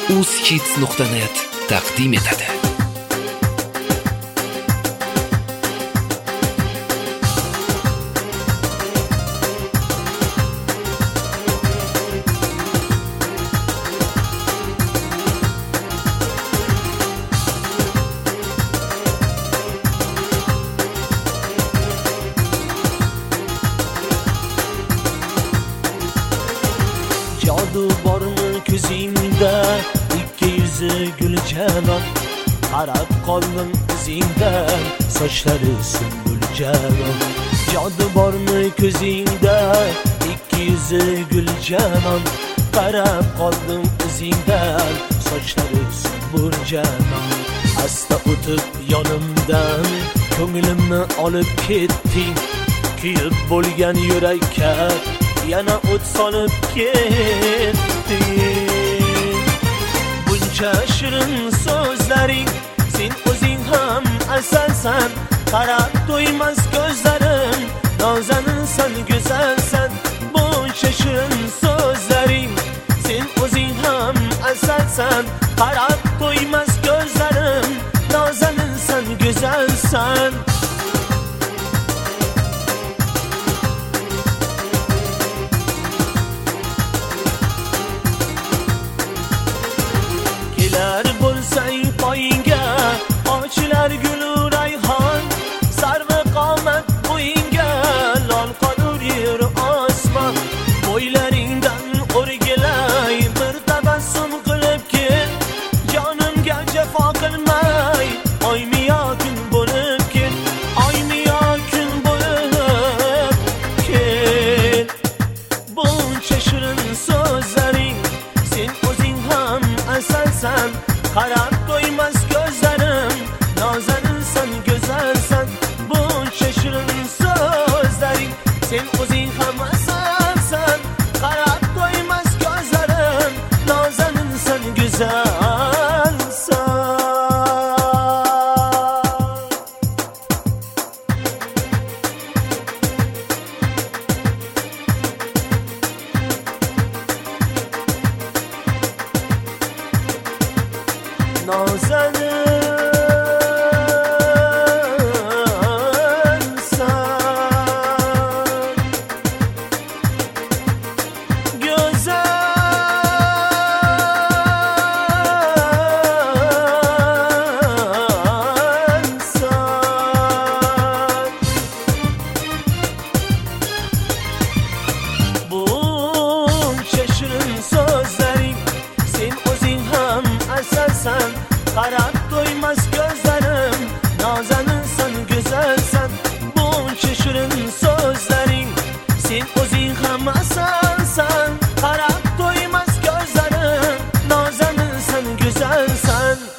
uzhits.net taqdim etadi. Jodu bormi ko'zingda, ikki yuzi guljanon. Qarab qoldim izingdan, sochlari sumbuljanon. Jodu bormi ko'zingda, ikki yuzi guljanon. Qarab qoldim izingdan, sochlari sumbuljanon. Asta o'tib yonimdan, ko'nglimni olib ketding. Kuyib bo'lgan yurakka yana o't solib ketding. Buncha shirin so'zlaring, sen o'zing ham asalsan. Qarab to'ymas ko'zlarim, nozaninsan, go'zalsan. Buncha shirin so'zlaring, sen o'zing ham asalsan. Qarab to'ymas ko'zlarim, nozaninsan, go'zalsan. Kelar bo'lsang poyingga, ochilar gulu rayhon. Sarvi qomat bo'yingga, lol qolur yer osmon. Bo'ylaringdan o'rgilay, bir tabassum qilib kel. Jonimga jafo qilmay, oymi yo kun bo'lib kel. Oymi yo kun bo'lib kel. Buncha shirin so'zlaring, sen o'zing ham asalsan. Qarab to'ymas ko'zlarim, nozaninsan, go'zalsan. Buncha shirin so'zlaring, sen o'zing ham asalsan. Qarab to'ymas ko'zlarim, nozaninsan, go'zalsan. Buncha shirin so'zlaring, sen o'zing ham asalsan. Qarab to'ymas ko'zlarim, nozaninsan, go'zalsan. Buncha shirin so'zlaring, sen o'zing ham asalsan. Qarab to'ymas ko'zlarim, nozaninsan, go'zalsan.